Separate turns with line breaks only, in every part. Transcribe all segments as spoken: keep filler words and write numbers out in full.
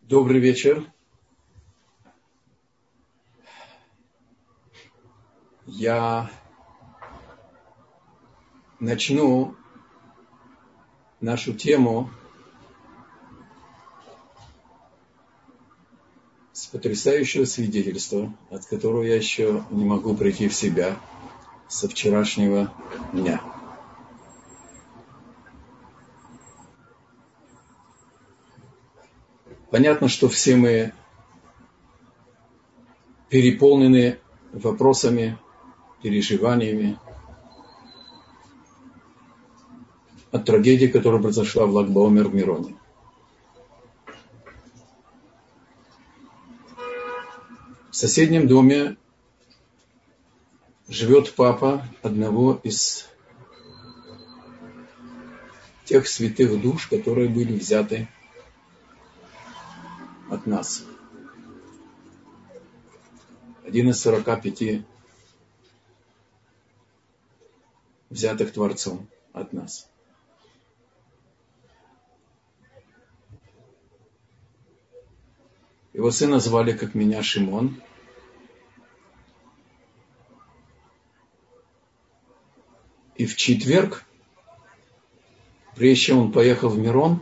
Добрый вечер. Я начну нашу тему с потрясающего свидетельства, от которого я еще не могу прийти в себя со вчерашнего дня. Понятно, что все мы переполнены вопросами, переживаниями от трагедии, которая произошла в Lag BaOmer в Мироне. В соседнем доме живет папа одного из тех святых душ, которые были взяты от нас. Один из сорока пяти взятых Творцом от нас. Его сына звали, как меня, Шимон. И в четверг, прежде чем он поехал в Мирон,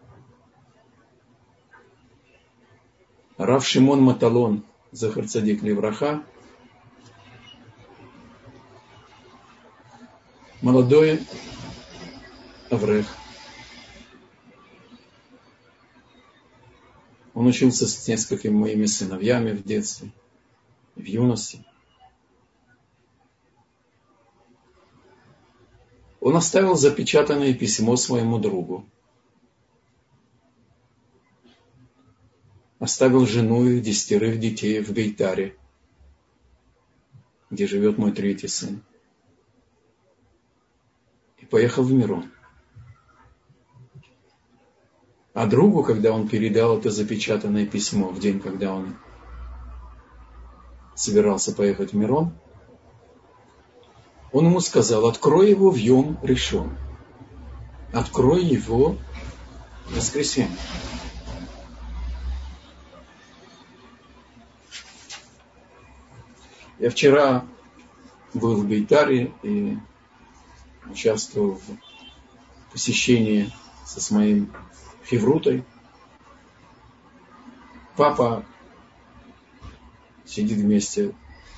Рав Шимон Маталон, Захар Цадик Левраха, молодой аврех. Он учился с несколькими моими сыновьями в детстве, в юности. Он оставил запечатанное письмо своему другу. Оставил жену и десятерых детей в Бейтаре, где живет мой третий сын. И поехал в Мирон. А другу, когда он передал это запечатанное письмо в день, когда он собирался поехать в Мирон, он ему сказал: открой его в Йом Ришон. Открой его в воскресенье. Я вчера был в Бейтаре и участвовал в посещении со моим хеврутой. Папа сидит вместе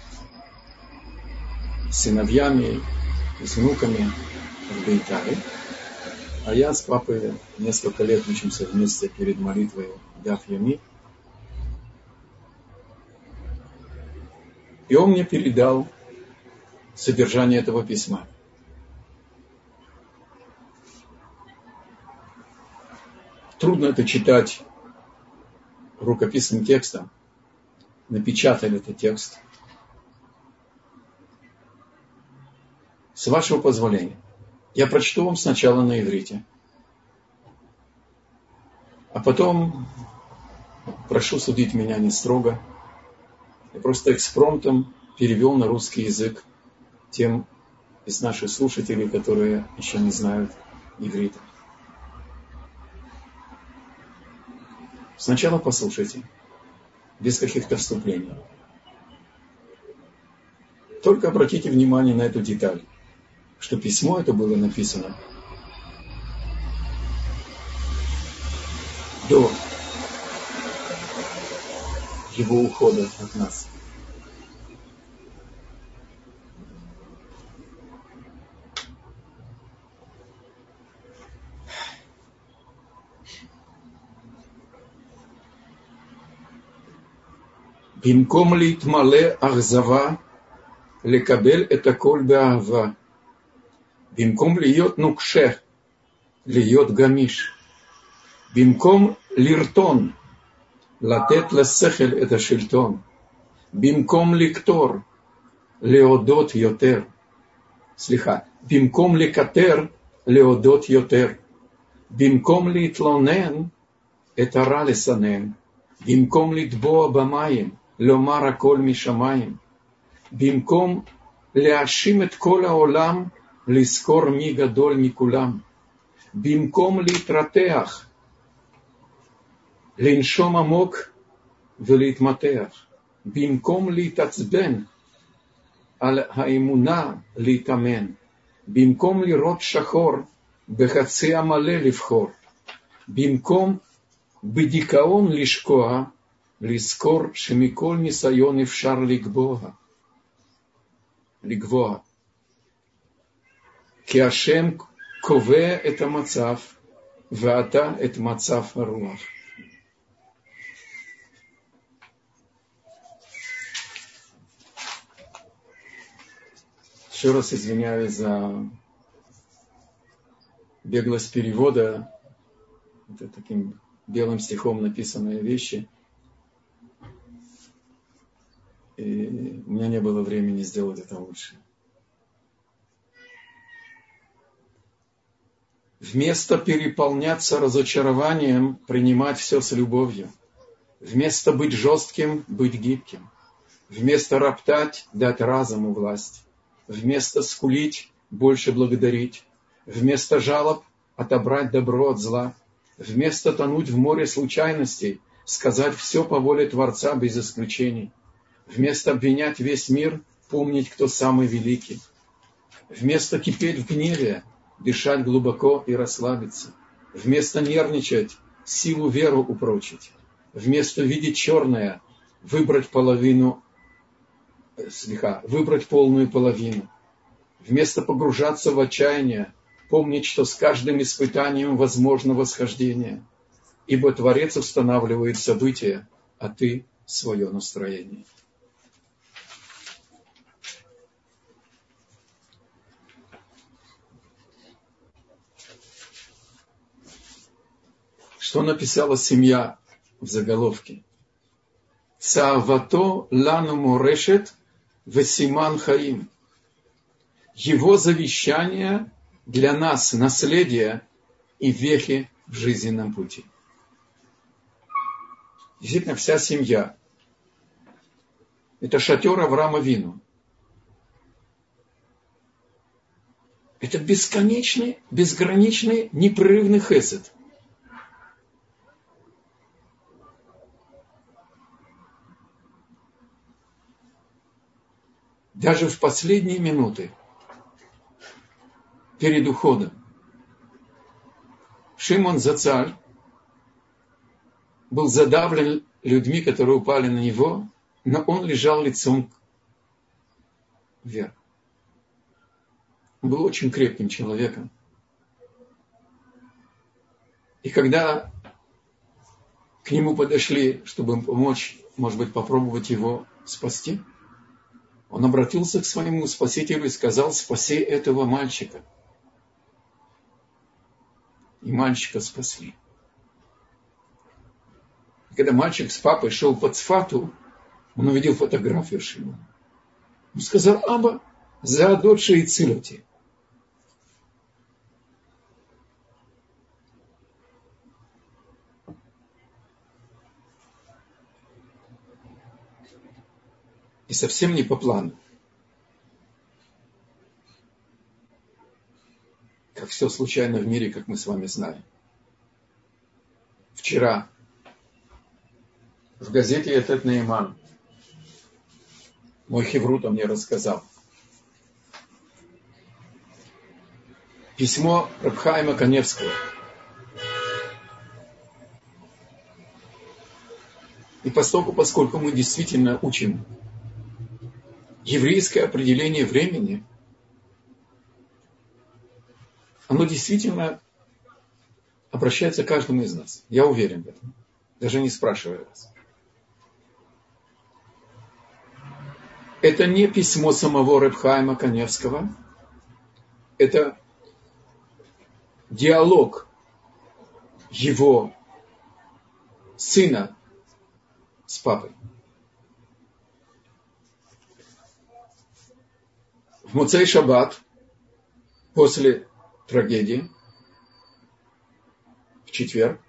с сыновьями и с внуками в Бейтаре, а я с папой несколько лет учимся вместе перед молитвой Даф Йоми. И он мне передал содержание этого письма. Трудно это читать рукописным текстом. Напечатали этот текст. С вашего позволения, я прочту вам сначала на иврите, а потом прошу судить меня не строго. Я просто экспромтом перевел на русский язык тем из наших слушателей, которые еще не знают иврита. Сначала послушайте, без каких-то вступлений. Только обратите внимание на эту деталь, что письмо это было написано до его ухода от нас. במקום להתמלא אכזבה, לקבל את הכל באהבה. במקום להיות נוקשה, להיות גמיש. במקום לרטון, לתת לשכל את השלטון. במקום לקטור, להודות יותר. סליחה, במקום לקטר, להודות יותר. במקום להתלונן, את הרע לסנן. במקום לטבוע במים, לומר הכל משמיים. במקום להאשים את כל העולם, לזכור מי גדול מכולם. במקום להתרתח, לנשום עמוק ולהתמתח, במקום להתעצבן על האמונה להתאמן, במקום לראות שחור בחצי המלא לבחור, במקום בדיכאון לשקוע, לזכור שמכל ניסיון אפשר לגבוה, לגבוה. כי השם קובע את המצב, ואתה את מצב הרוח. Еще раз извиняюсь за беглость перевода. Это таким белым стихом написанные вещи. И у меня не было времени сделать это лучше. Вместо переполняться разочарованием, принимать все с любовью. Вместо быть жестким, быть гибким. Вместо роптать, дать разуму власть. Вместо скулить, больше благодарить. Вместо жалоб, отобрать добро от зла. Вместо тонуть в море случайностей, сказать все по воле Творца без исключений. Вместо обвинять весь мир, помнить, кто самый великий. Вместо кипеть в гневе, дышать глубоко и расслабиться. Вместо нервничать, силу веру упрочить. Вместо видеть черное, выбрать половину, слегка, выбрать полную половину. Вместо погружаться в отчаяние, помнить, что с каждым испытанием возможно восхождение. Ибо Творец устанавливает события, а ты свое настроение. Что написала семья в заголовке? Цаавато лану морешет весиман хаим. Его завещание для нас наследие и вехи в жизненном пути. Действительно, вся семья – это шатер Авраама Вину. Это бесконечный, безграничный, непрерывный хесед. Даже в последние минуты перед уходом Шимон Зацаль был задавлен людьми, которые упали на него, но он лежал лицом вверх. Он был очень крепким человеком. И когда к нему подошли, чтобы помочь, может быть, попробовать его спасти, он обратился к своему Спасителю и сказал: спаси этого мальчика. И мальчика спасли. И когда мальчик с папой шел по Цфату, он увидел фотографию Шимона. Он сказал: Аба, за дочь и цилоти. И совсем не по плану. Как все случайно в мире, как мы с вами знаем. Вчера в газете «Этет Нейман» мой хеврута мне рассказал. Письмо Рав Хаима Каневского. И поскольку, поскольку мы действительно учим еврейское определение времени, оно действительно обращается к каждому из нас. Я уверен в этом. Даже не спрашивая вас. Это не письмо самого Рав Хаима Каневского. Это диалог его сына с папой. В Моцей Шаббат, после трагедии, в четверг,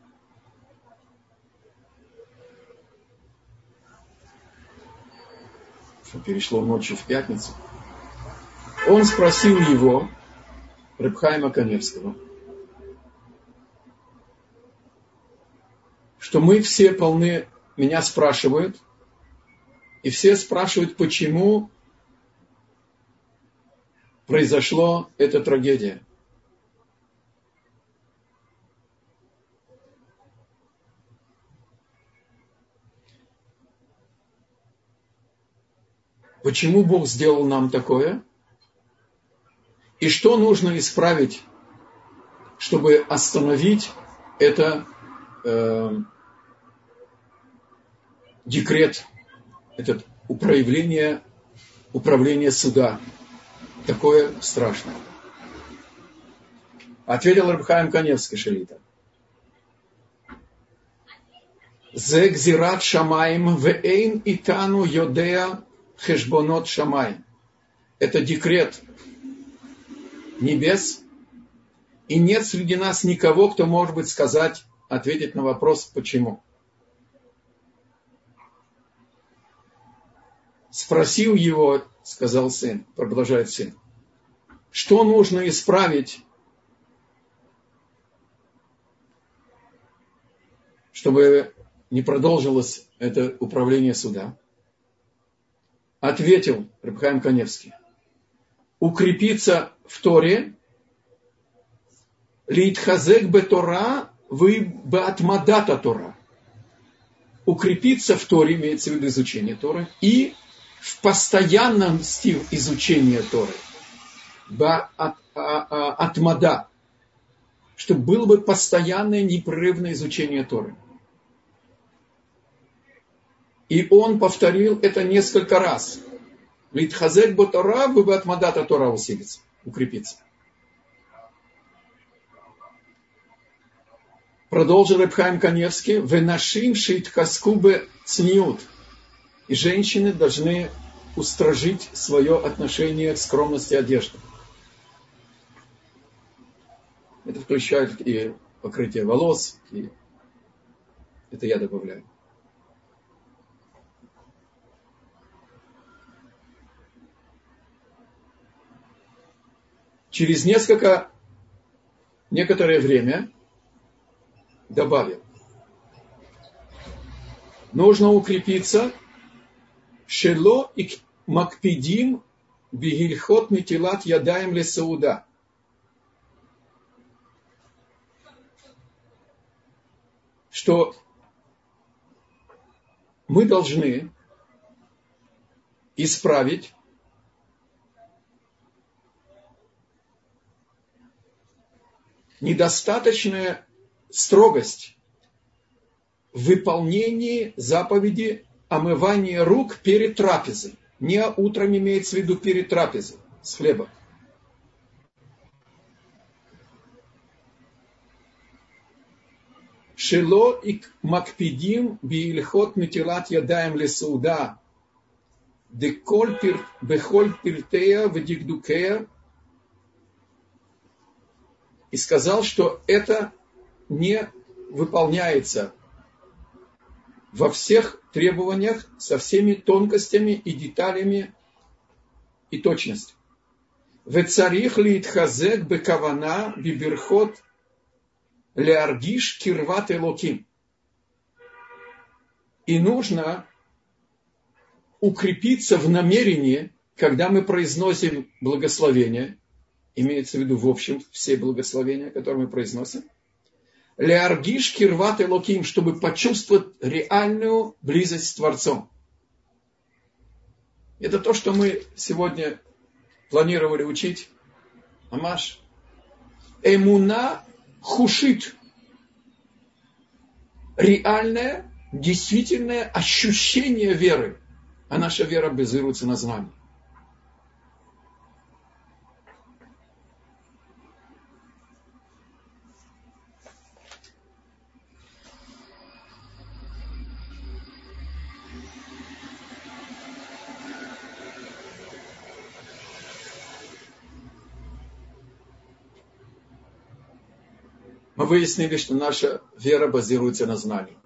что перешло ночью в пятницу, он спросил его, Рав Хаима Каневского, что мы все полны, меня спрашивают, и все спрашивают, почему произошла эта трагедия. Почему Бог сделал нам такое? И что нужно исправить, чтобы остановить это э, декрет, это управление, управление суда, такое страшное? Ответил Рав Хаим Каневский Шелита. Зе гзират шамаим веэйн итану йодеа хешбонот шамаим. Это декрет небес, и нет среди нас никого, кто может быть сказать, ответить на вопрос, почему. Спросил его, сказал сын, продолжает сын, что нужно исправить, чтобы не продолжилось это управление суда? Ответил Рав Хаим Каневский: укрепиться в Торе, литхазек бе Тора, вы беатмадата Тора. Укрепиться в Торе, имеется в виду изучение Торы, и в постоянности изучения Торы. Беатмада. Чтобы было бы постоянное, непрерывное изучение Торы. И он повторил это несколько раз. Литхазек бе Тора, вы беатмадата Тора усилится, укрепиться. Продолжил Рав Хаим Каневский: «Венашим шейтхаску бе цниут». И женщины должны устражить свое отношение к скромности одежды. Это включает и покрытие волос, и это я добавляю. Через несколько, некоторое время добавил: нужно укрепиться шело и макпидим бигильхот метилат ядаем лесауда. Что мы должны исправить недостаточная строгость в выполнении заповеди омывания рук перед трапезой. Не утром имеется в виду перед трапезой с хлебом. Шело и макпидим биильхот метилат ядаем лесауда деколь бехоль пиртея вдикдукея. И сказал, что это не выполняется во всех требованиях, со всеми тонкостями и деталями и точностью. Вецарих литхазек бекавана биберхот леаргиш кирват элоким. И нужно укрепиться в намерении, когда мы произносим благословение, имеется в виду в общем все благословения, которые мы произносим, леаргиш кирват элоким, чтобы почувствовать реальную близость с Творцом. Это то, что мы сегодня планировали учить. Амаш. Эмуна хушит. Реальное, действительное ощущение веры. А наша вера базируется на знании. Мы выяснили, что наша вера базируется на знании.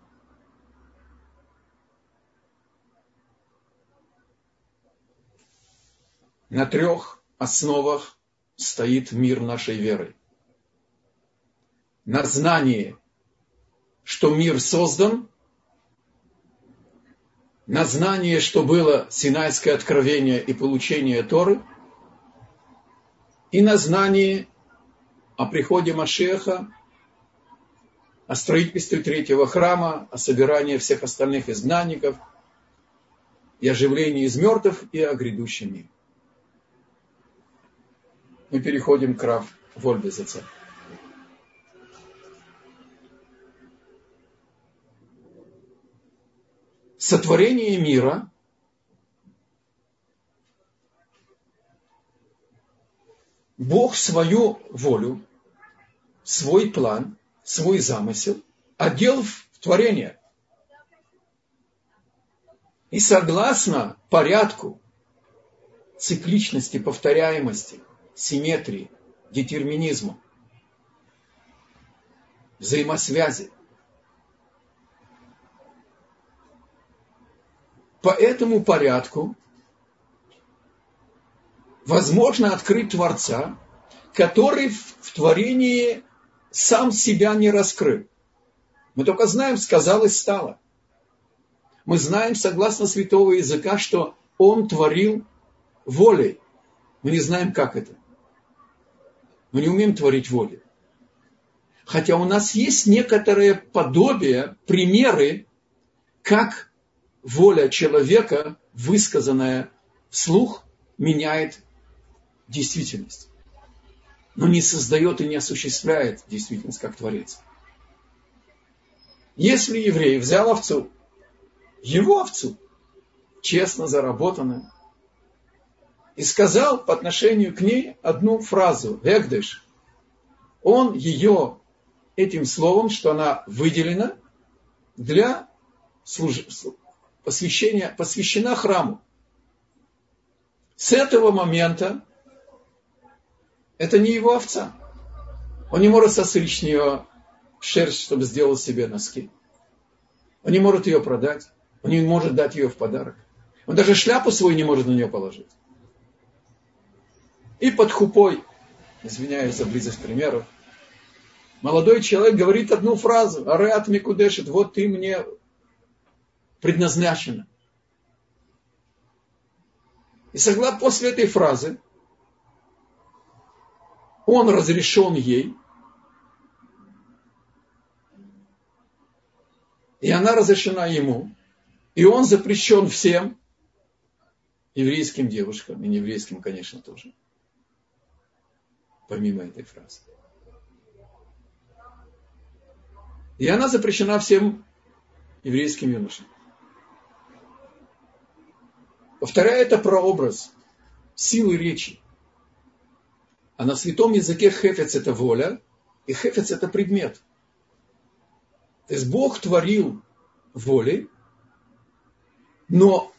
На трех основах стоит мир нашей веры. На знании, что мир создан, на знание, что было Синайское откровение и получение Торы, и на знание о приходе Машиаха, о строительстве третьего храма, о собирании всех остальных изгнанников, и оживлении из мертвых, и о грядущем мире. Мы переходим к Рав Вольбезеце. Сотворение мира Бог свою волю, свой план, свой замысел одел в творение. И согласно порядку, цикличности, повторяемости, симметрии, детерминизму, взаимосвязи, по этому порядку возможно открыть Творца, который в творении сам себя не раскрыл. Мы только знаем, сказал и стало. Мы знаем, согласно святого языка, что Он творил волей. Мы не знаем, как это. Мы не умеем творить волей. Хотя у нас есть некоторые подобия, примеры, как воля человека, высказанная вслух, меняет действительность. Но не создает и не осуществляет действительность как Творец. Если еврей взял овцу, его овцу, честно заработанную, и сказал по отношению к ней одну фразу «вегдеш», он ее этим словом, что она выделена для служ... посвящения, посвящена храму. С этого момента это не его овца. Он не может состричь с нее шерсть, чтобы сделать себе носки. Он не может ее продать. Он не может дать ее в подарок. Он даже шляпу свою не может на нее положить. И под хупой, извиняюсь за близость примеров, молодой человек говорит одну фразу: «Ареат микудешет», вот ты мне предназначена. И согласно после этой фразы, он разрешен ей, и она разрешена ему, и он запрещен всем еврейским девушкам, и нееврейским, конечно, тоже, помимо этой фразы. И она запрещена всем еврейским юношам. Повторяю, это прообраз силы речи. А на святом языке хефец – это воля, и хефец – это предмет. То есть Бог творил волей, но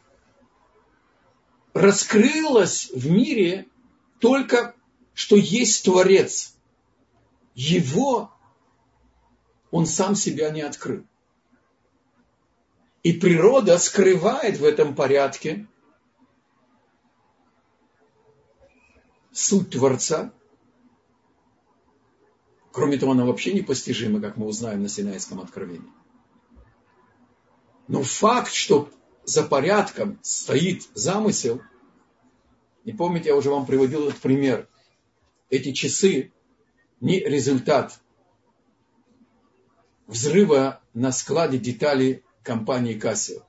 раскрылось в мире только, что есть Творец. Его он сам себя не открыл. И природа скрывает в этом порядке суть Творца. Кроме того, она вообще непостижима, как мы узнаем на Синайском откровении. Но факт, что за порядком стоит замысел, не помните, я уже вам приводил этот пример. Эти часы не результат взрыва на складе деталей компании Casio.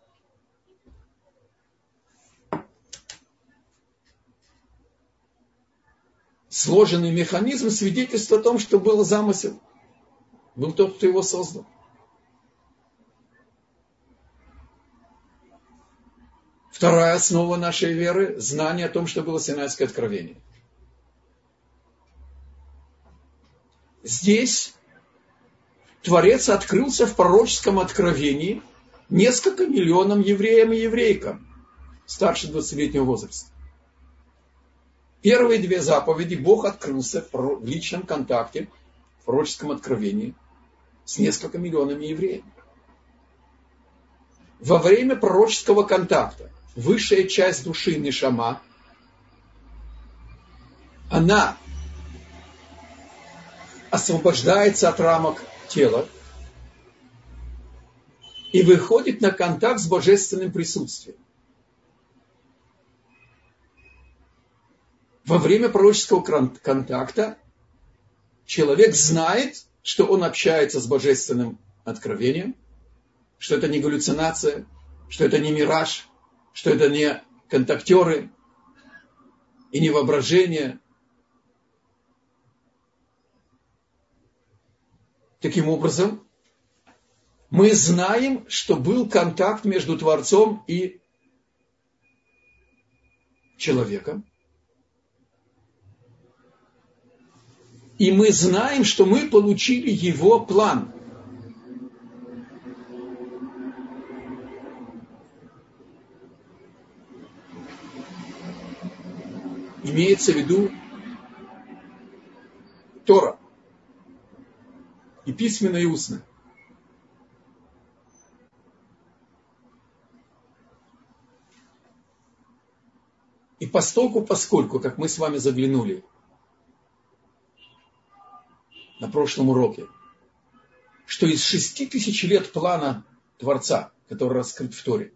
Сложенный механизм свидетельствует о том, что был замысел. Был тот, кто его создал. Вторая основа нашей веры – знание о том, что было Синайское откровение. Здесь Творец открылся в пророческом откровении несколько миллионам евреям и еврейкам старше двадцатилетнего возраста. Первые две заповеди Бог открылся в личном контакте, в пророческом откровении с несколькими миллионами евреев. Во время пророческого контакта высшая часть души нешама, она освобождается от рамок тела и выходит на контакт с божественным присутствием. Во время пророческого контакта человек знает, что он общается с божественным откровением, что это не галлюцинация, что это не мираж, что это не контактеры и не воображение. Таким образом, мы знаем, что был контакт между Творцом и человеком. И мы знаем, что мы получили его план. Имеется в виду Тора. И письменно, и устно. И постольку, поскольку, как мы с вами заглянули на прошлом уроке, что из шести тысяч лет плана Творца, который раскрыт в Торе,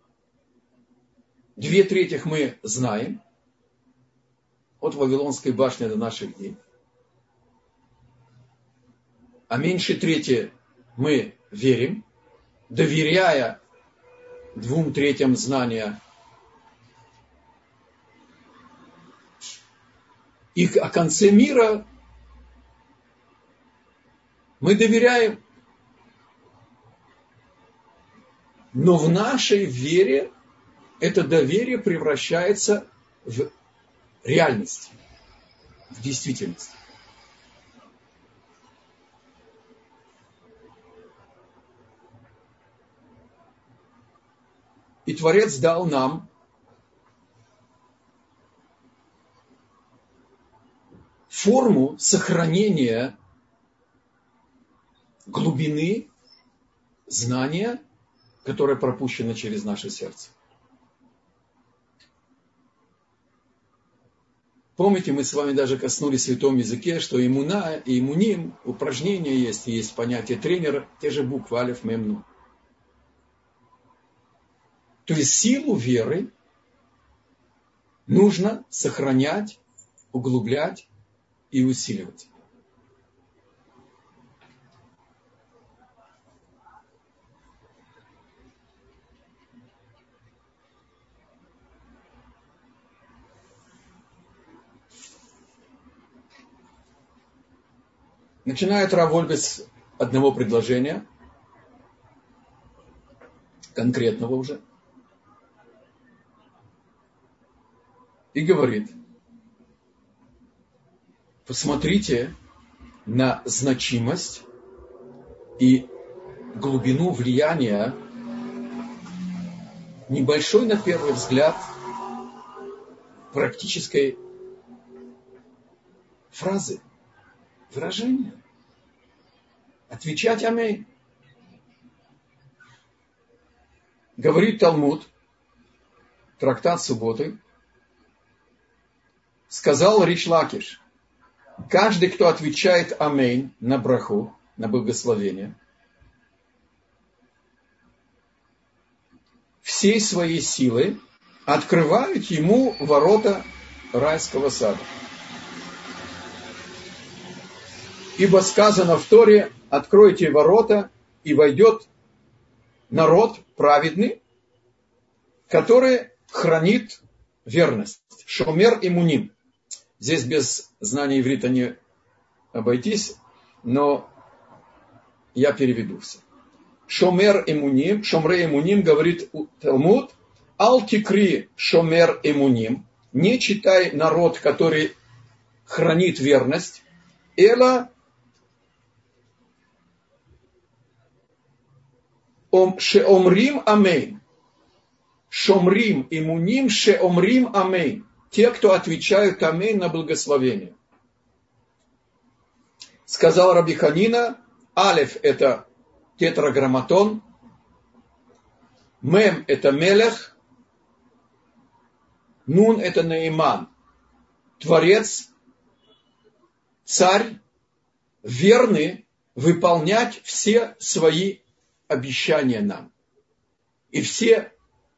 две трети мы знаем, от Вавилонской башни до наших дней, а меньше трети мы верим, доверяя двум третьим знания и о конце мира мы доверяем. Но в нашей вере это доверие превращается в реальность, в действительность. И Творец дал нам форму сохранения глубины знания, которое пропущено через наше сердце. Помните, мы с вами даже коснулись в святом языке, что имуна и имуним, упражнения есть, и есть понятие тренера, те же буквы алеф, мем, нун. То есть силу веры нужно сохранять, углублять и усиливать. Начинает Рав Вольбе с одного предложения, конкретного уже, и говорит: посмотрите на значимость и глубину влияния небольшой, на первый взгляд, практической фразы, выражения. Отвечать аминь. Говорит Талмуд, трактат субботы, сказал Риш Лакиш: каждый, кто отвечает аминь на браху, на благословение, всей своей силой открывает ему ворота райского сада. Ибо сказано в Торе: откройте ворота, и войдет народ праведный, который хранит верность. Шомер имуним. Здесь без знания иврита не обойтись, но я переведу все. Шомер имуним, шомре имуним, говорит Талмуд, ал тикри шомер имуним, не читай народ, который хранит верность, эла шеомрим амейн. Шомрим имуним шеомрим амейн. Те, кто отвечают амейн на благословение. Сказал Раби Ханина, алеф это тетраграмматон, мем это мелех, нун это наиман. Творец, царь, верный выполнять все свои обещания нам. И все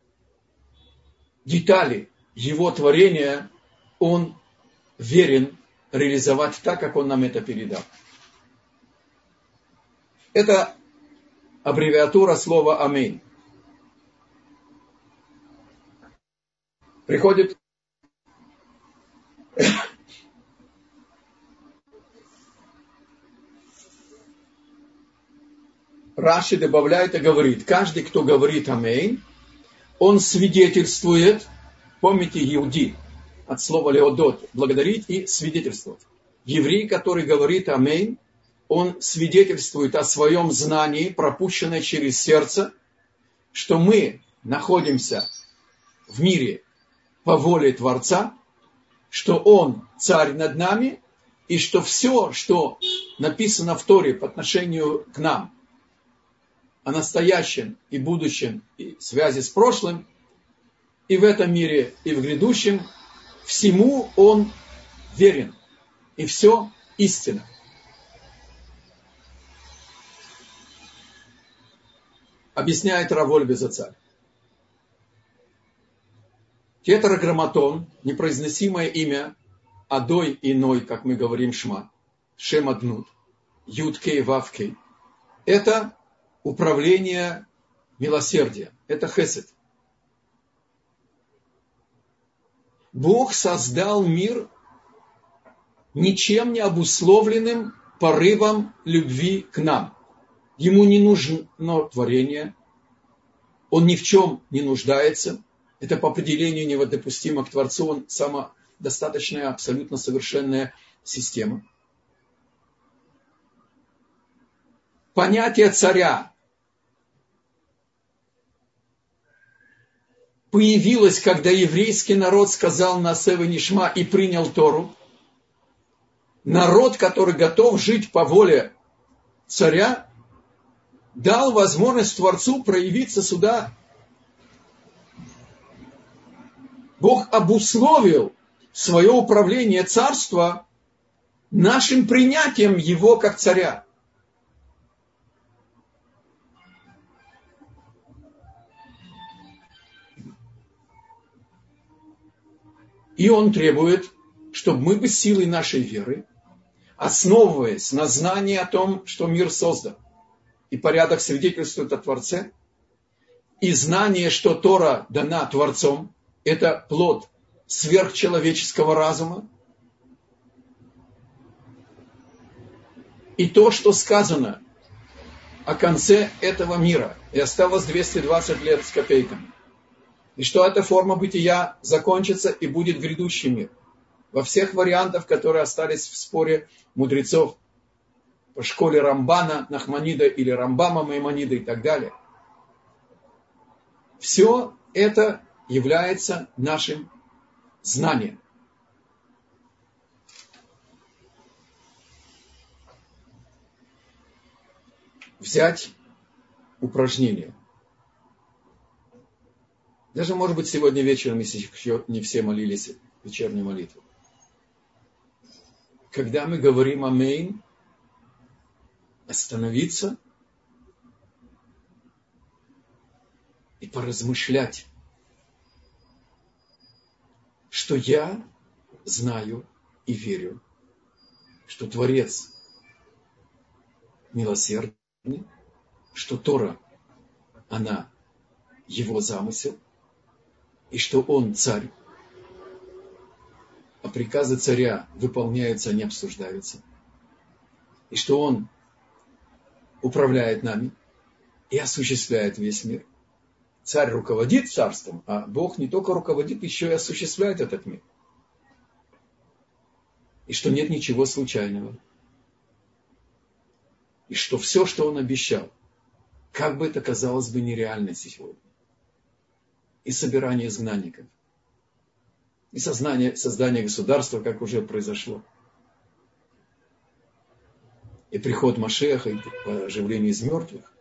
детали Его творения Он верен реализовать так, как Он нам это передал. Это аббревиатура слова «Аминь». Приходит Раши добавляет и говорит, каждый, кто говорит «Аминь», он свидетельствует, помните, иуди, от слова «леодот», благодарить и свидетельствовать. Еврей, который говорит «Аминь», он свидетельствует о своем знании, пропущенное через сердце, что мы находимся в мире по воле Творца, что Он царь над нами, и что все, что написано в Торе по отношению к нам, о настоящем и будущем, и связи с прошлым, и в этом мире, и в грядущем, всему Он верен, и все истина. Объясняет Рав Вольбе Зацаль. Тетраграмматон, непроизносимое имя Адой и Ной, как мы говорим Шма, Шем Аднут, Юд-Кей, Вав-Кей, это управление милосердия, это хесед. Бог создал мир ничем не обусловленным порывом любви к нам. Ему не нужно творение, он ни в чем не нуждается. Это по определению неводопустимо к Творцу, он самодостаточная, абсолютно совершенная система. Понятие царя появилось, когда еврейский народ сказал «Насев и Нишма» и принял Тору. Народ, который готов жить по воле царя, дал возможность Творцу проявиться сюда. Бог обусловил свое управление царства нашим принятием его как царя. И Он требует, чтобы мы бы силой нашей веры, основываясь на знании о том, что мир создан, и порядок свидетельствует о Творце, и знание, что Тора дана Творцом, это плод сверхчеловеческого разума, и то, что сказано о конце этого мира, и осталось двести двадцать лет с копейками, и что эта форма бытия закончится и будет грядущий мир. Во всех вариантах, которые остались в споре мудрецов, по школе Рамбана, Нахманида или Рамбама, Маймонида и так далее. Все это является нашим знанием. Взять упражнение. Даже, может быть, сегодня вечером, если еще не все молились вечернюю молитву. Когда мы говорим «Аминь», остановиться и поразмышлять, что я знаю и верю, что Творец милосердный, что Тора, она его замысел, и что он царь, а приказы царя выполняются, а не обсуждаются, и что он управляет нами и осуществляет весь мир. Царь руководит царством, а Бог не только руководит, еще и осуществляет этот мир. И что нет ничего случайного. И что все, что Он обещал, как бы это казалось бы нереально сегодня. И собирание изгнанников, и сознание, создание государства, как уже произошло. И приход Машеха, и оживление из мертвых.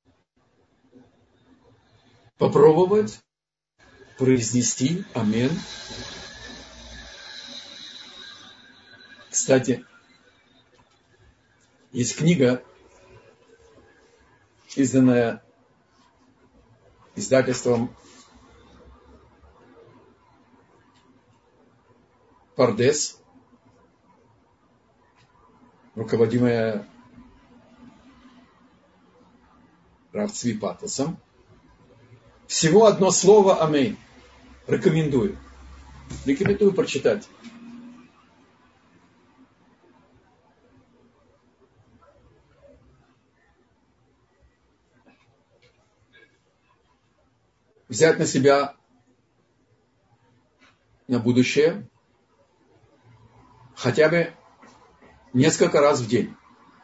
Попробовать произнести «Аминь». Кстати, есть книга, изданная издательством Пардес, руководимое Рав Цви Патасом. Всего одно слово «Аминь». Рекомендую. Рекомендую прочитать. Взять на себя на будущее хотя бы несколько раз в день.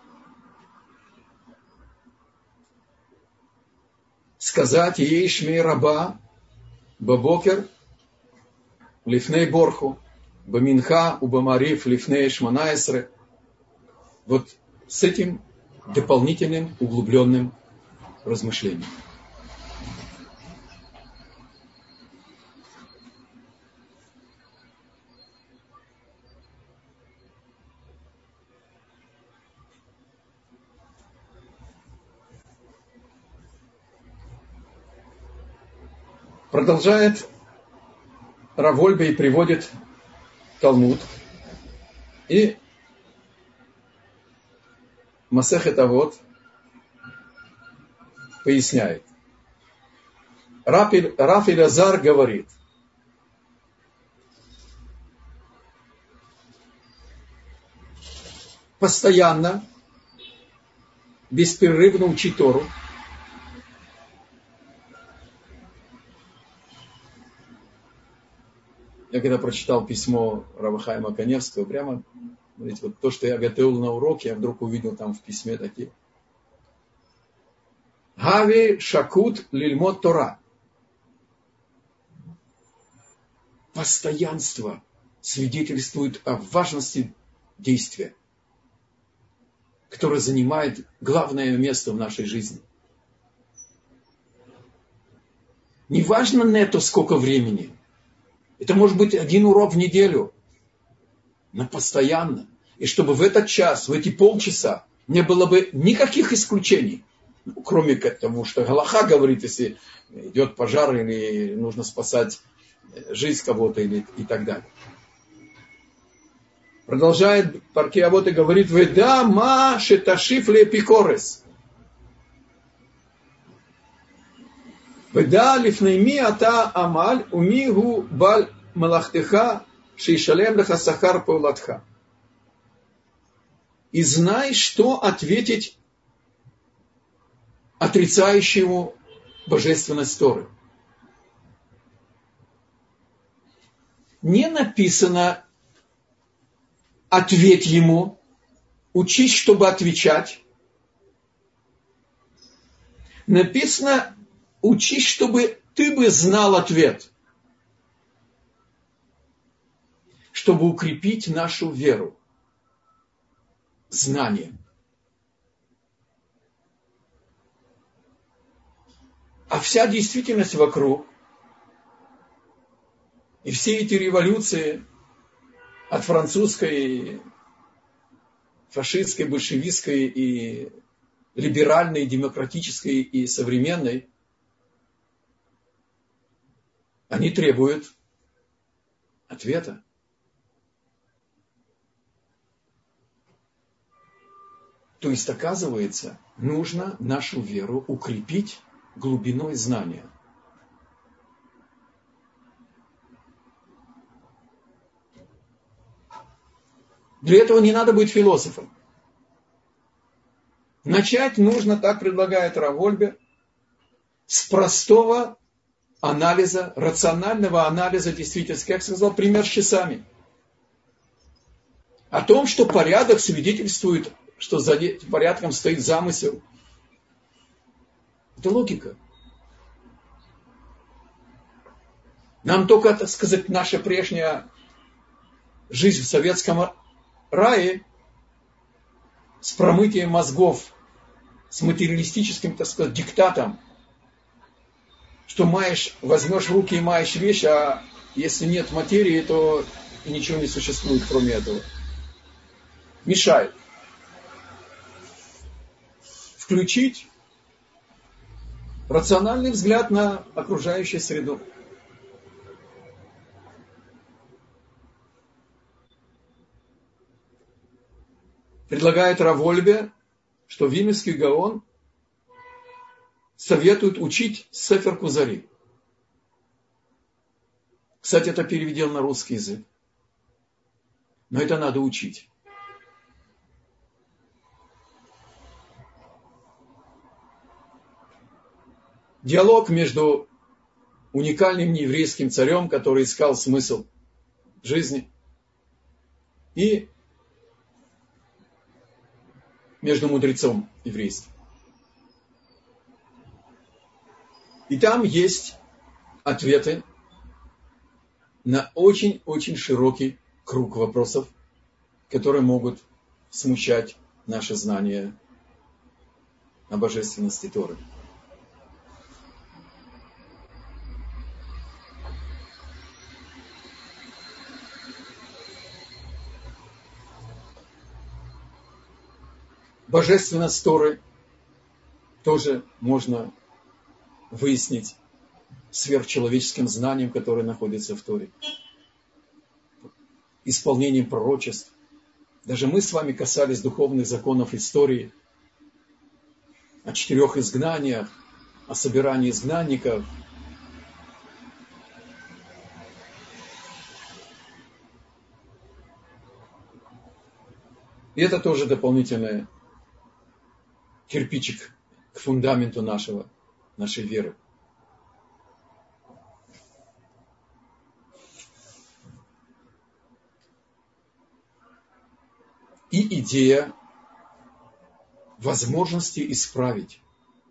Сказать ей шмей раба бабокер лифней борху баминха убамариф лифней шманаэсре. Вот с этим дополнительным углубленным размышлением. Продолжает Рав Вольбе и приводит Талмуд и Масехет Авот поясняет. Рав Элиазар говорит: постоянно, беспрерывно учить Тору. Я когда прочитал письмо Рава Хаима Каневского, прямо, смотрите, вот то, что я готовил на уроке, я вдруг увидел там в письме такие. Хави шакут лильмот Тора. Постоянство свидетельствует о важности действия, которое занимает главное место в нашей жизни. Неважно нету сколько времени. Это может быть один урок в неделю, но постоянно. И чтобы в этот час, в эти полчаса не было бы никаких исключений. Ну, кроме того, что галаха говорит, если идет пожар или нужно спасать жизнь кого-то или, и так далее. Продолжает Паркей Авот и говорит: «Веда ма шеташиф ле пикорес». «Веда лифнейми ата амаль умигу баль малахтеха шейшалем леха сахар паулатха». И знай, что ответить отрицающему божественность Торы. Не написано «ответь ему», «учись, чтобы отвечать». Написано «учись, чтобы ты бы знал ответ». Чтобы укрепить нашу веру. Знание. А вся действительность вокруг и все эти революции от французской, фашистской, большевистской и либеральной, демократической и современной, они требуют ответа. То есть, оказывается, нужно нашу веру укрепить глубиной знания. Для этого не надо быть философом. Начать нужно, так предлагает Рав Вольбе, с простого анализа, рационального анализа действительности. Как я сказал, пример с часами. О том, что порядок свидетельствует, что за порядком стоит замысел. Это логика. Нам только, так сказать, наша прежняя жизнь в советском рае с промытием мозгов, с материалистическим, так сказать, диктатом, что маешь, возьмешь в руки и маешь вещь, а если нет материи, то ничего не существует, кроме этого. Мешает. Включить рациональный взгляд на окружающую среду. Предлагает Рав Вольбе, что Вильнюсский Гаон советует учить Сефер Кузари. Кстати, это переведен на русский язык. Но это надо учить. Диалог между уникальным нееврейским царем, который искал смысл жизни, и между мудрецом еврейским. И там есть ответы на очень-очень широкий круг вопросов, которые могут смущать наше знание о божественности Торы. Божественность Торы тоже можно выяснить сверхчеловеческим знанием, которое находится в Торе. Исполнением пророчеств. Даже мы с вами касались духовных законов истории, о четырех изгнаниях, о собирании изгнанников. И это тоже дополнительный кирпичик к фундаменту нашего, нашей веры. И идея возможности исправить.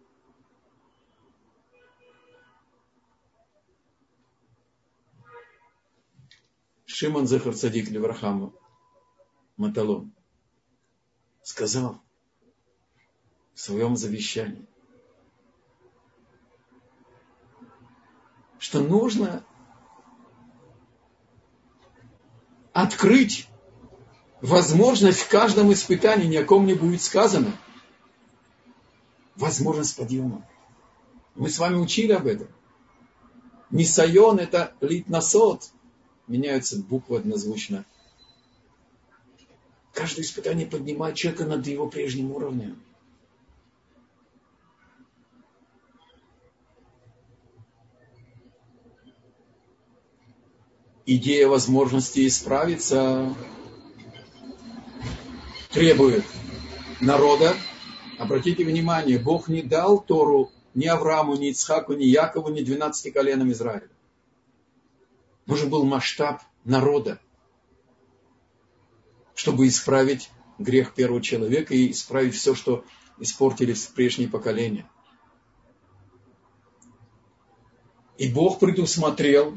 Шимон Зехар Цадик Леврахам Маталон сказал в своем завещании, что нужно открыть возможность в каждом испытании, ни о ком не будет сказано, возможность подъема. Мы с вами учили об этом. Нисайон — это литнасот. Меняются буквы однозвучно. Каждое испытание поднимает человека над его прежним уровнем. Идея возможности исправиться требует народа. Обратите внимание, Бог не дал Тору ни Аврааму, ни Ицхаку, ни Якову, ни двенадцати коленам Израиля. Нужен был масштаб народа, чтобы исправить грех первого человека и исправить все, что испортили прежние поколения. И Бог предусмотрел,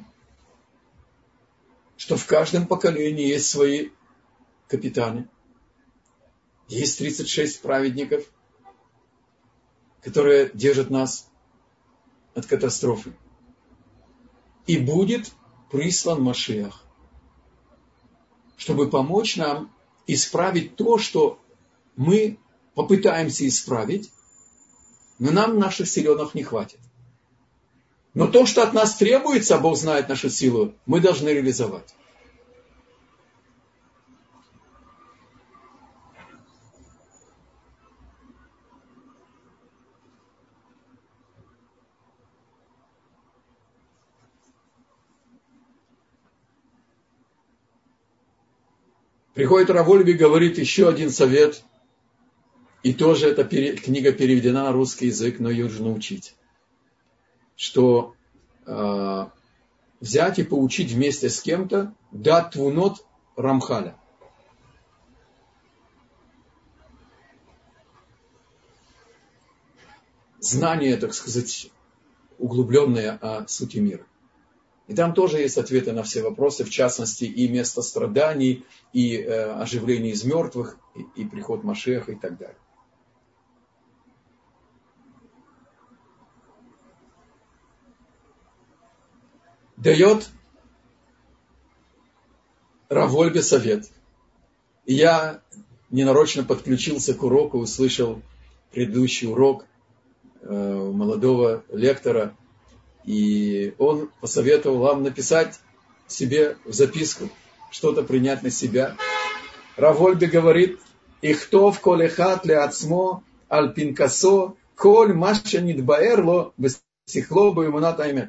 что в каждом поколении есть свои капитаны. Есть тридцать шесть праведников, которые держат нас от катастрофы. И будет прислан Машиах, чтобы помочь нам исправить то, что мы попытаемся исправить, но нам наших силенок не хватит. Но то, что от нас требуется, Бог знает нашу силу, мы должны реализовать. Приходит Рав Вольбе и говорит еще один совет. И тоже эта книга переведена на русский язык, но ее нужно учить. Что э, взять и поучить вместе с кем-то дат твунот Рамхаля. Знание, так сказать, углубленное о сути мира. И там тоже есть ответы на все вопросы, в частности, и место страданий, и э, оживление из мертвых, и, и приход Машиаха и так далее. Дает Рав Вольбе совет. И я ненарочно подключился к уроку, услышал предыдущий урок молодого лектора, и он посоветовал вам написать себе в записку, что-то принять на себя. Рав Вольбе говорит: «Ихтов колехат ле ацмо аль пинкасо коль маша нидбаэрло бесихло баимунат аймет».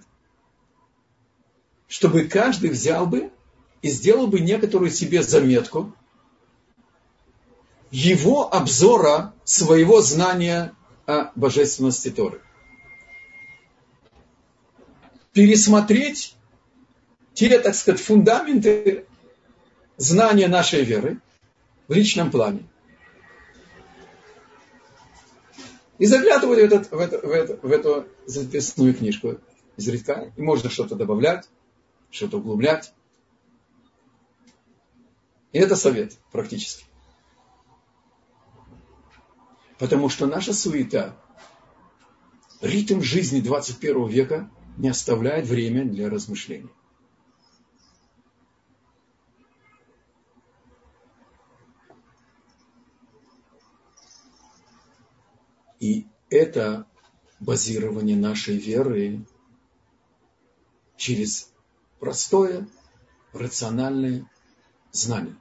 Чтобы каждый взял бы и сделал бы некоторую себе заметку его обзора своего знания о божественности Торы. Пересмотреть те, так сказать, фундаменты знания нашей веры в личном плане. И заглядывали в, этот, в, это, в, это, в эту записную книжку изредка. И можно что-то добавлять, что-то углублять. И это совет практически. Потому что наша суета, ритм жизни двадцать первого века не оставляет время для размышлений. И это базирование нашей веры через простое, рациональное знание.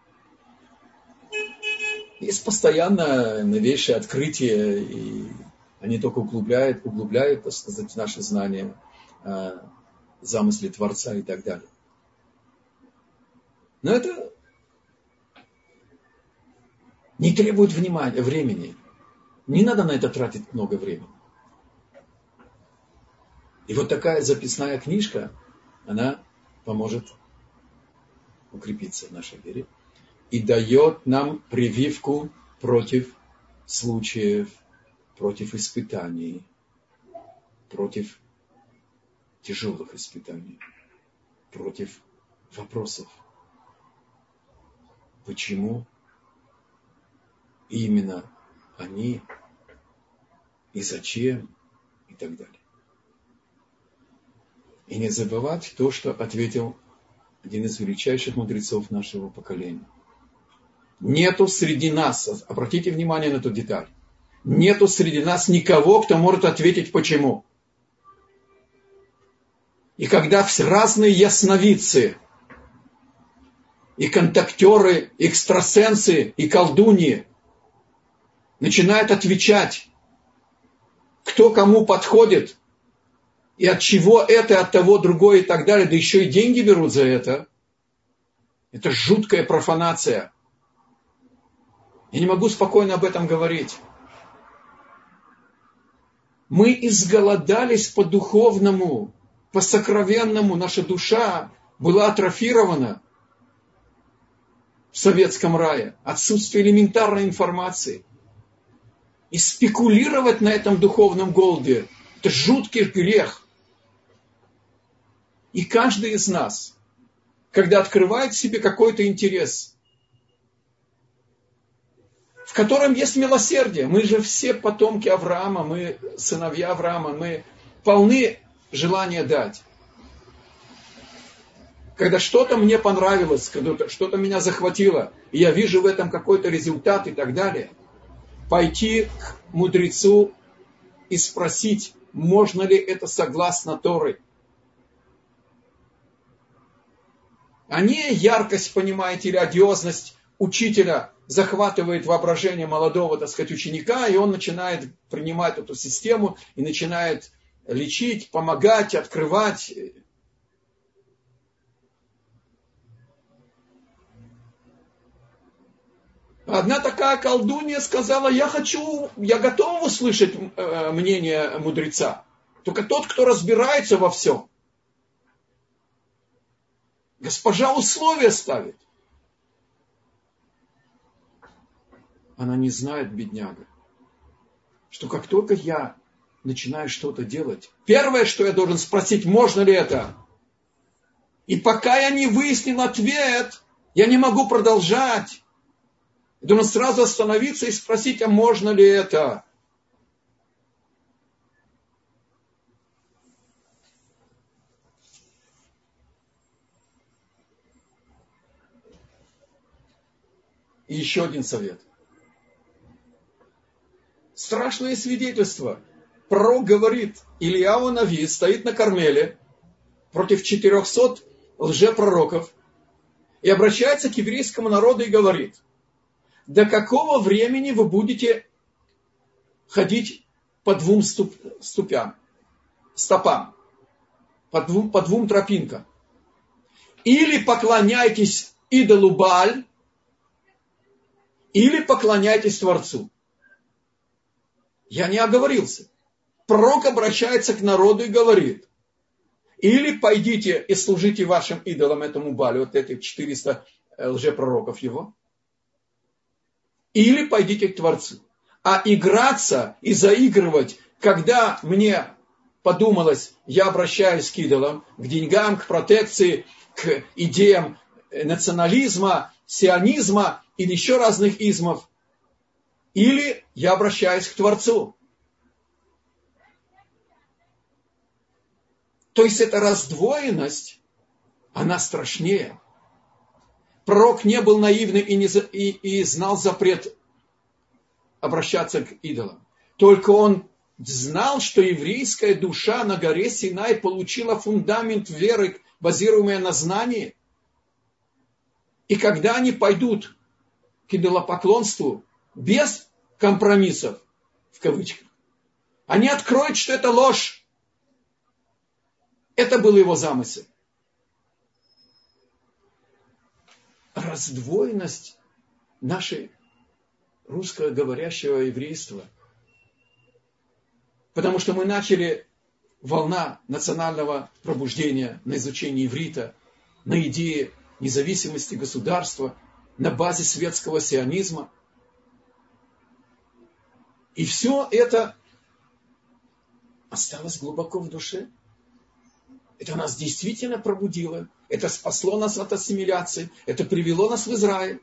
Есть постоянно новейшие открытия, и они только углубляют, углубляют, так сказать, наши знания о замысле Творца и так далее. Но это не требует внимания, времени. Не надо на это тратить много времени. И вот такая записная книжка, она поможет укрепиться в нашей вере и дает нам прививку против случаев, против испытаний, против тяжелых испытаний, против вопросов. Почему именно они и зачем и так далее. И не забывать то, что ответил один из величайших мудрецов нашего поколения. Нету среди нас, обратите внимание на эту деталь, нету среди нас никого, кто может ответить почему. И когда разные ясновидцы, и контактеры, и экстрасенсы, и колдуньи начинают отвечать, кто кому подходит, и от чего это, от того, другое и так далее, да еще и деньги берут за это, это жуткая профанация. Я не могу спокойно об этом говорить. Мы изголодались по духовному, по сокровенному. Наша душа была атрофирована в советском рае. Отсутствие элементарной информации. И спекулировать на этом духовном голоде – это жуткий грех. И каждый из нас, когда открывает в себе какой-то интерес, в котором есть милосердие. Мы же все потомки Авраама, мы сыновья Авраама, мы полны желания дать. Когда что-то мне понравилось, когда что-то меня захватило, и я вижу в этом какой-то результат и так далее, пойти к мудрецу и спросить, можно ли это согласно Торы. А не яркость, понимаете, или одиозность учителя захватывает воображение молодого, так сказать, ученика, и он начинает принимать эту систему и начинает лечить, помогать, открывать. Одна такая колдунья сказала: я хочу, я готова услышать мнение мудреца, только тот, кто разбирается во всем. Госпожа условия ставит. Она не знает, бедняга, что как только я начинаю что-то делать, первое, что я должен спросить, можно ли это? И пока я не выяснил ответ, я не могу продолжать. Я должен сразу остановиться и спросить, а можно ли это? И еще один совет. Страшное свидетельство. Пророк говорит, Ильяу Нави стоит на Кармеле против четырехсот лжепророков и обращается к еврейскому народу и говорит: до какого времени вы будете ходить по двум ступ, ступям, стопам, по двум, по двум тропинкам? Или поклоняйтесь идолу Бааль, или поклоняйтесь Творцу. Я не оговорился. Пророк обращается к народу и говорит: или пойдите и служите вашим идолам, этому Балю, вот этих четыреста лжепророков его, или пойдите к Творцу. А играться и заигрывать, когда мне подумалось, я обращаюсь к идолам, к деньгам, к протекции, к идеям национализма, сионизма или еще разных измов, или я обращаюсь к Творцу. То есть эта раздвоенность, она страшнее. Пророк не был наивный и, не, и, и знал запрет обращаться к идолам. Только он знал, что еврейская душа на горе Синай получила фундамент веры, базируемый на знании. И когда они пойдут к идолопоклонству без компромиссов, в кавычках, они откроют, что это ложь. Это был его замысел. Раздвоенность нашей русскоговорящего еврейства. Потому что мы начали волна национального пробуждения на изучении иврита, на идее независимости государства, на базе светского сионизма. И все это осталось глубоко в душе. Это нас действительно пробудило. Это спасло нас от ассимиляции. Это привело нас в Израиль.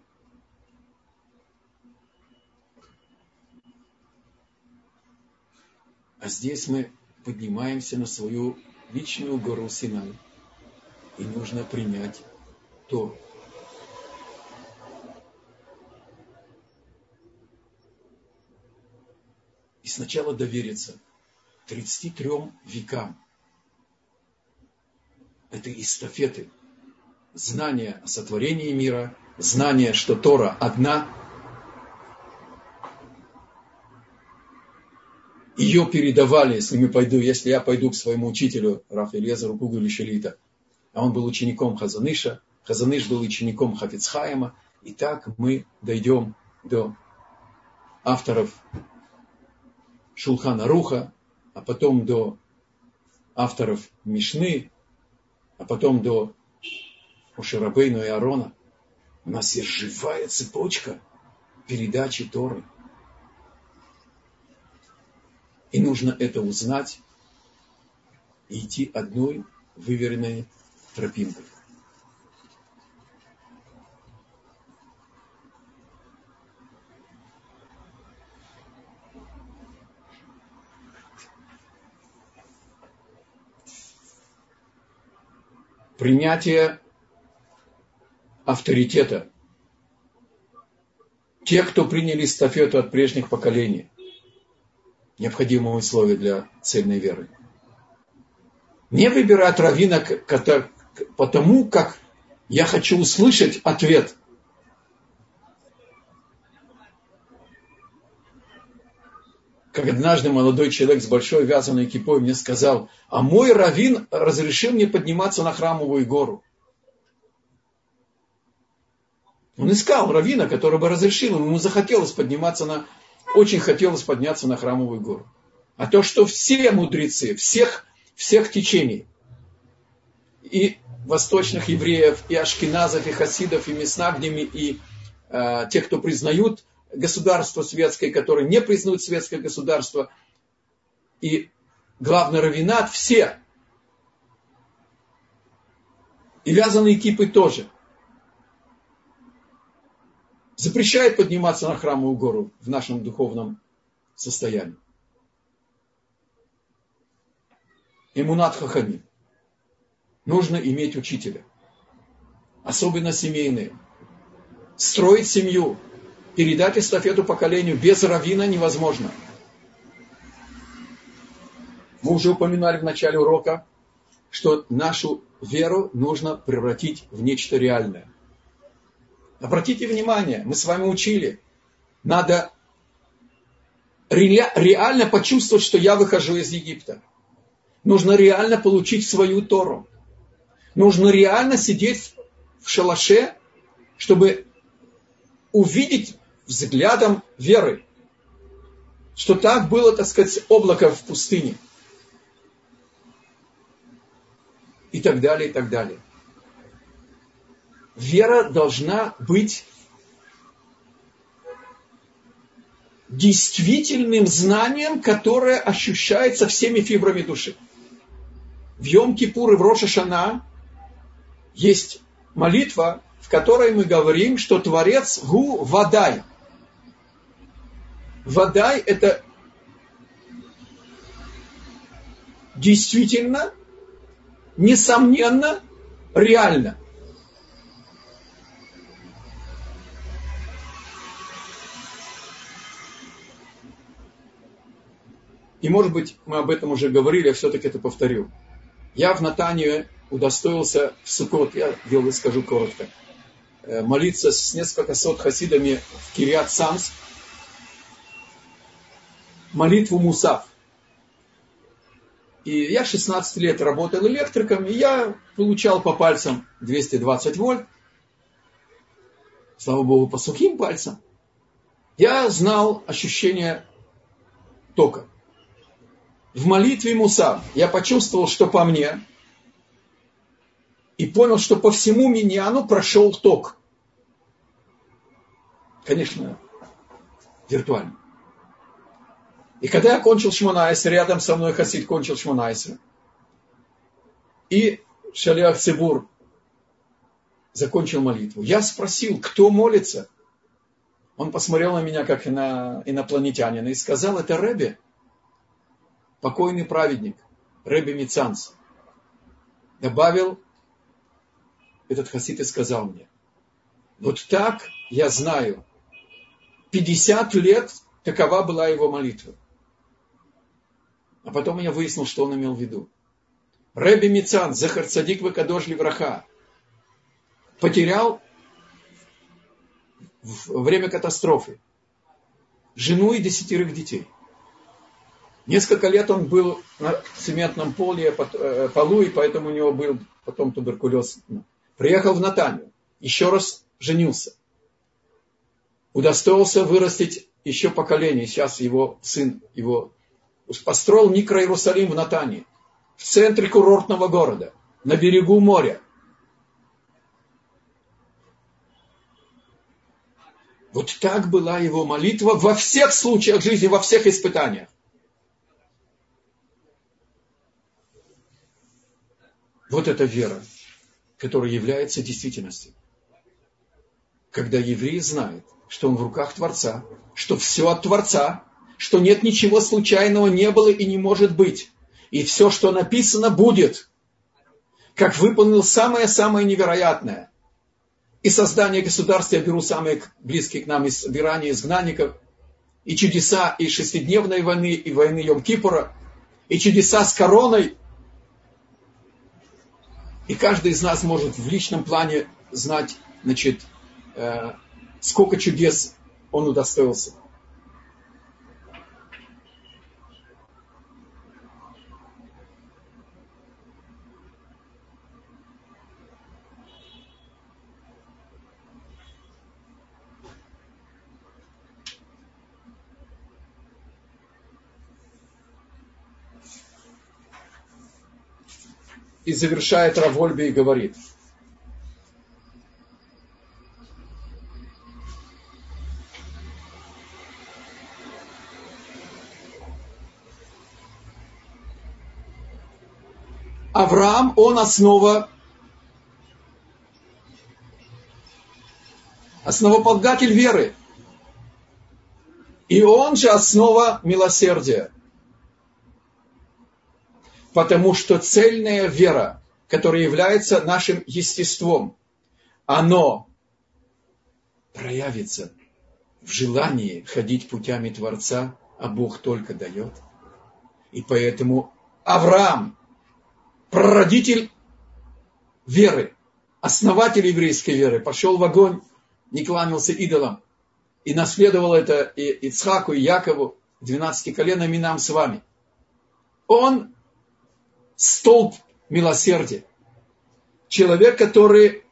А здесь мы поднимаемся на свою личную гору Синай. И нужно принять то. И сначала довериться тридцати трём векам этой эстафеты. Знание о сотворении мира, знание, что Тора одна. Ее передавали, если мы пойду, если я пойду к своему учителю Рав Элиэзеру Кугелю Шелита, а он был учеником Хазаныша, Хазаныш был учеником Хафец Хаима, и так мы дойдем до авторов Шулхан Аруха, а потом до авторов Мишны, а потом до Моше Рабейну и Аарона. У нас есть живая цепочка передачи Торы. И нужно это узнать и идти одной выверенной тропинкой. Принятие авторитета. Те, кто приняли эстафету от прежних поколений, необходимое условие для цельной веры. Не выбирать раввина потому, как я хочу услышать ответ. Как однажды молодой человек с большой вязаной кипой мне сказал: а мой раввин разрешил мне подниматься на Храмовую гору. Он искал раввина, который бы разрешил ему, ему захотелось подниматься на, очень хотелось подняться на Храмовую гору. А то, что все мудрецы, всех, всех течений, и восточных евреев, и ашкеназов, и хасидов, и меснагдими, и э, тех, кто признают государство светское, которые не признают светское государство, и главный раввинат, все. И вязаные кипы тоже. Запрещает подниматься на Храмовую гору в нашем духовном состоянии. Эмунат хахамим. Нужно иметь учителя. Особенно семейные. Строить семью. Передать эстафету поколению без раввина невозможно. Мы уже упоминали в начале урока, что нашу веру нужно превратить в нечто реальное. Обратите внимание, мы с вами учили, надо ре- реально почувствовать, что я выхожу из Египта. Нужно реально получить свою Тору. Нужно реально сидеть в шалаше, чтобы увидеть взглядом веры, что так было, так сказать, облако в пустыне. И так далее, и так далее. Вера должна быть действительным знанием, которое ощущается всеми фибрами души. В Йом-Кипур и в Рош-ха-Шана есть молитва, в которой мы говорим, что Творец Гу Вадай. Вадай – это действительно, несомненно, реально. И, может быть, мы об этом уже говорили, я все-таки это повторю. Я в Натании удостоился в Суккот, я делаю, скажу коротко, молиться с несколько сот хасидами в Кирьят Самс, молитву Мусав. И я шестнадцать лет работал электриком, и я получал по пальцам двести двадцать вольт, слава Богу, по сухим пальцам. Я знал ощущение тока. В молитве Мусав я почувствовал, что по мне, и понял, что по всему миньяну прошел ток. Конечно, виртуально. И когда я кончил Шмона-Эсер, рядом со мной хасид кончил Шмона-Эсер, и Шалиах Цибур закончил молитву. Я спросил, кто молится? Он посмотрел на меня, как на инопланетянина, и сказал, это Ребе, покойный праведник, Ребе Мицанц. Добавил этот хасид и сказал мне, вот так я знаю, пятьдесят лет какова была его молитва. А потом я выяснил, что он имел в виду. Ребе Мицанц, Захар Цадик Векадош Левраха, потерял во время катастрофы жену и десятерых детей. Несколько лет он был на цементном поле, полу, и поэтому у него был потом туберкулез. Приехал в Натанию, еще раз женился. Удостоился вырастить еще поколение. Сейчас его сын его построил микро-Иерусалим в Натании, в центре курортного города, на берегу моря. Вот так была его молитва во всех случаях жизни, во всех испытаниях. Вот эта вера, которая является действительностью. Когда еврей знает, что он в руках Творца, что все от Творца, что нет ничего случайного, не было и не может быть. И все, что написано, будет. Как выполнил самое-самое невероятное. И создание государства, я беру самые близкие к нам из собирания изгнанников, и чудеса и шестидневной войны, и войны Йом-Кипура, и чудеса с короной. И каждый из нас может в личном плане знать, значит, э, сколько чудес он удостоился. И завершает Рав Вольбе и говорит. Авраам, он основа, основополагатель веры. И он же основа милосердия. Потому что цельная вера, которая является нашим естеством, оно проявится в желании ходить путями Творца, а Бог только дает. И поэтому Авраам, прародитель веры, основатель еврейской веры, пошел в огонь, не кланялся идолам. И наследовал это и Ицхаку, и Якову, двенадцати коленам, и нам с вами. Он столб милосердия. Человек, который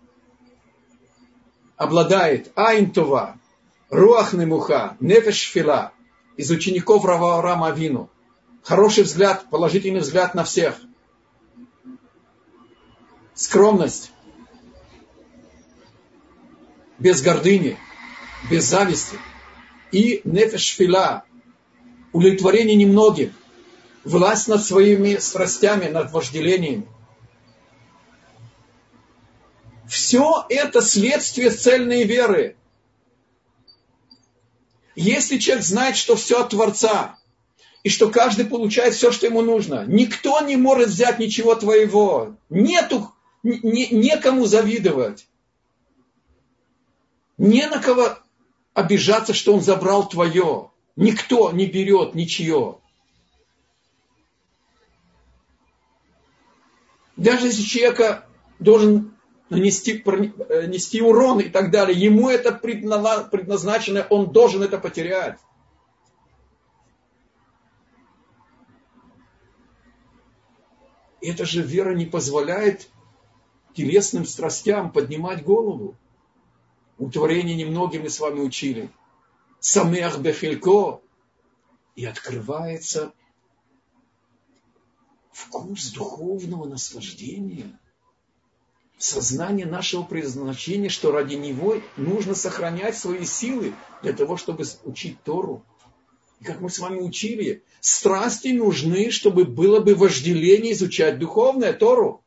обладает Айн Това, Руах Немуха, Нефеш Фила, из учеников Авраама Авину. Хороший взгляд, положительный взгляд на всех. Скромность. Без гордыни, без зависти. И Нефеш Фила, удовлетворение немногим. Власть над своими страстями, над вожделениями. Все это следствие цельной веры. Если человек знает, что все от Творца, и что каждый получает все, что ему нужно, никто не может взять ничего твоего, нету, не, некому завидовать, не на кого обижаться, что он забрал твое, никто не берет ничье. Даже если человека должен нанести, нести урон и так далее, ему это предназначено, он должен это потерять. И эта же вера не позволяет телесным страстям поднимать голову. Утворение немногим мы с вами учили. Самеах бехелько. И открывается вкус духовного наслаждения. Сознание нашего предназначения, что ради него нужно сохранять свои силы для того, чтобы учить Тору. И как мы с вами учили, страсти нужны, чтобы было бы вожделение изучать духовное Тору.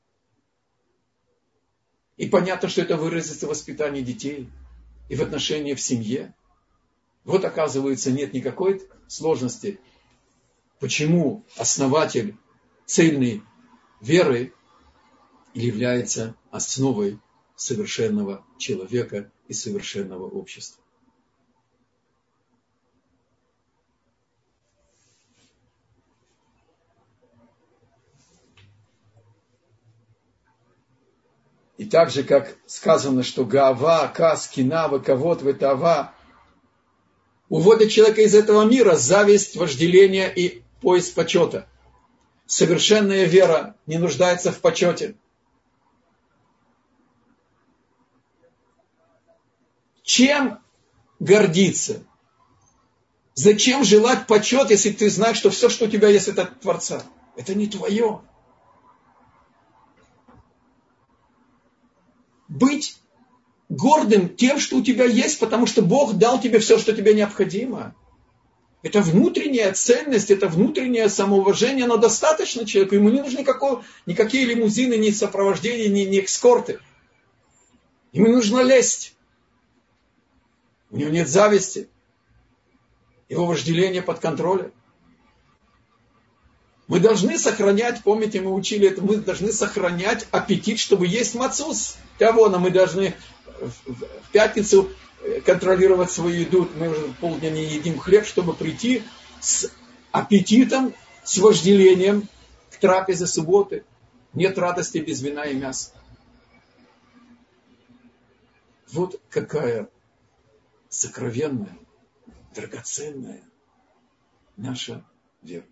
И понятно, что это выразится в воспитании детей и в отношении в семье. Вот, оказывается, нет никакой сложности. Почему основатель цельной веры является основой совершенного человека и совершенного общества. И так же, как сказано, что Гаава, Кас, Кинава, Кавод, Ветава уводят человека из этого мира, зависть, вожделение и поиск почета. Совершенная вера не нуждается в почете. Чем гордиться? Зачем желать почет, если ты знаешь, что все, что у тебя есть, это от Творца? Это не твое. Быть гордым тем, что у тебя есть, потому что Бог дал тебе все, что тебе необходимо. Это внутренняя ценность, это внутреннее самоуважение, оно достаточно человеку. Ему не нужны никакого, никакие лимузины, ни сопровождения, ни, ни эскорты. Ему нужна лесть. У него нет зависти. Его вожделение под контролем. Мы должны сохранять, помните, мы учили это, мы должны сохранять аппетит, чтобы есть мацус. Тавона, мы должны в пятницу контролировать свою еду. Мы уже полдня не едим хлеб, чтобы прийти с аппетитом, с вожделением к трапезе субботы. Нет радости без вина и мяса. Вот какая сокровенная, драгоценная наша вера.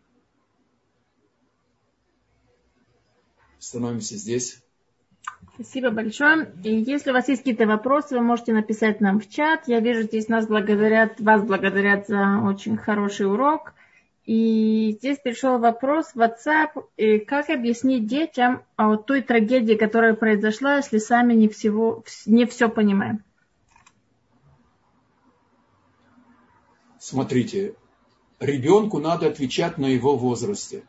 Становимся здесь.
Спасибо большое. И если у вас есть какие-то вопросы, вы можете написать нам в чат. Я вижу, здесь нас благодарят, вас благодарят за очень хороший урок. И здесь пришел вопрос в WhatsApp, как объяснить детям о той трагедии, которая произошла, если сами не, всего, не все понимаем.
Смотрите, ребенку надо отвечать на его возрасте.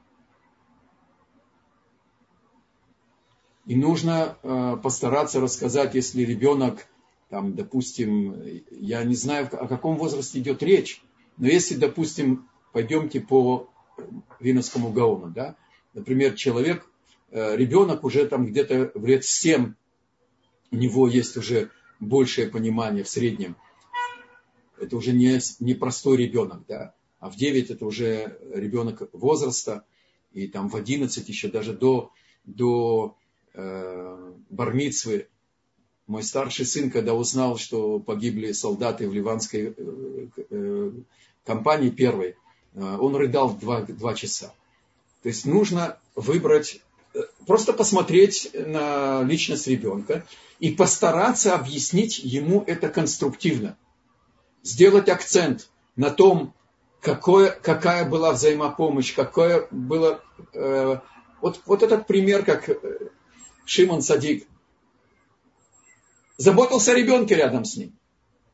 И нужно э, постараться рассказать, если ребенок, там, допустим, я не знаю, о каком возрасте идет речь, но если, допустим, пойдемте по Виновскому Гаону, да, например, человек, э, ребенок уже там где-то в лет семь, у него есть уже большее понимание в среднем, это уже не, не простой ребенок, да, а в девять это уже ребенок возраста, И там в одиннадцать, еще даже до, до э, бар-мицвы, мой старший сын, когда узнал, что погибли солдаты в ливанской э, э, кампании первой, э, он рыдал в два, два часа. То есть нужно выбрать, просто посмотреть на личность ребенка и постараться объяснить ему это конструктивно. Сделать акцент на том, какое, какая была взаимопомощь, какое было... Э, вот, вот этот пример, как Шимон Цадик. Заботился о ребенке рядом с ним.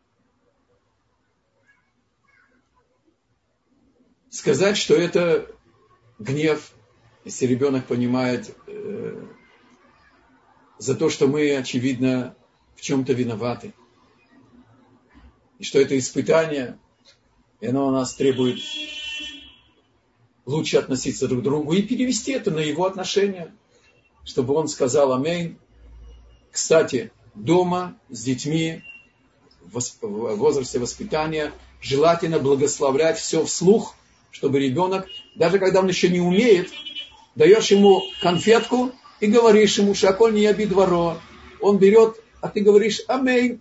Сказать, что это гнев, если ребенок понимает э, за то, что мы, очевидно, в чем-то виноваты. И что это испытание, и оно у нас требует лучше относиться друг к другу и перевести это на его отношения, чтобы он сказал аминь. Кстати, дома с детьми в возрасте воспитания желательно благословлять все вслух, чтобы ребенок, даже когда он еще не умеет, даешь ему конфетку и говоришь ему «Шаколь не яби дворо». Он берет, а ты говоришь «Аминь».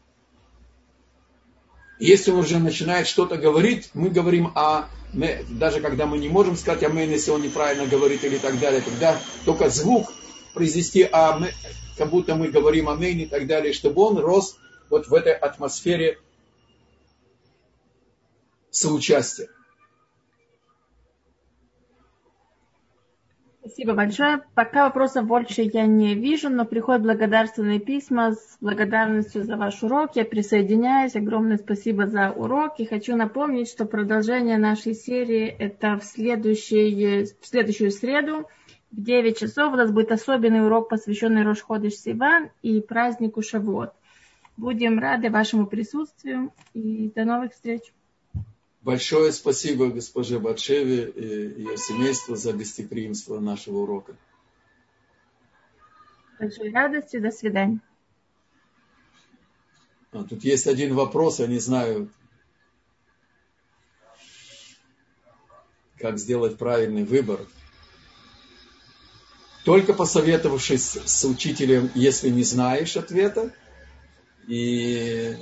Если он уже начинает что-то говорить, мы говорим «А». Мы, даже когда мы не можем сказать «Аминь», если он неправильно говорит или так далее, тогда только звук произвести «А», мы, как будто мы говорим «Аминь» и так далее, чтобы он рос вот в этой атмосфере соучастия.
Спасибо большое. Пока вопросов больше я не вижу, но приходят благодарственные письма с благодарностью за ваш урок. Я присоединяюсь. Огромное спасибо за урок. И хочу напомнить, что продолжение нашей серии это в, следующий, в следующую среду в девять часов. У нас будет особенный урок, посвященный Рош ходеш Сиван и празднику Шавуот. Будем рады вашему присутствию и до новых встреч.
Большое спасибо госпоже Батшеве и ее семейству за гостеприимство нашего урока.
Большой радости. До свидания.
А, тут есть один вопрос, я не знаю, как сделать правильный выбор. Только посоветовавшись с учителем, если не знаешь ответа, и...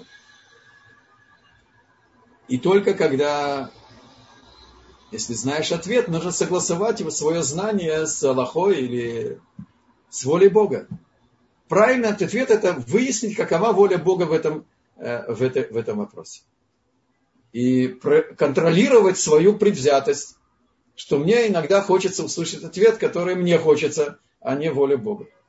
И только когда, если знаешь ответ, нужно согласовать его, свое знание с Аллахой или с волей Бога. Правильный ответ – это выяснить, какова воля Бога в этом, в это, в этом вопросе. И контролировать свою предвзятость, что мне иногда хочется услышать ответ, который мне хочется, а не воля Бога.